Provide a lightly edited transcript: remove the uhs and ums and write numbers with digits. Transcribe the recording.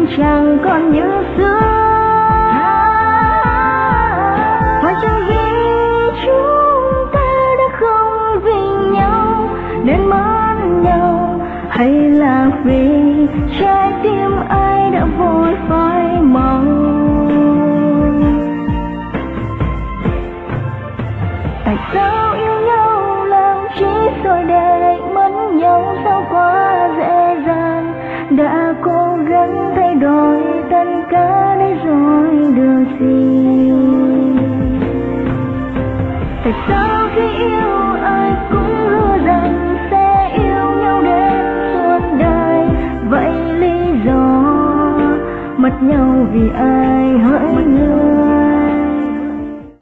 chẳng còn như xưa. Phải chăng vì chúng ta đã không vì nhau nên mất nhau, hay là vì trái tim ai đã vội phai màu? Tại sao yêu nhau làm chi rồi để mất nhau, sao quá dễ dàng? Đã cố gắng thay đổi tất cả đấy rồi được gì? Tại sao khi yêu ai cũng hứa rằng sẽ yêu nhau đến suốt đời? Vậy lý do mất nhau vì ai hỡi người?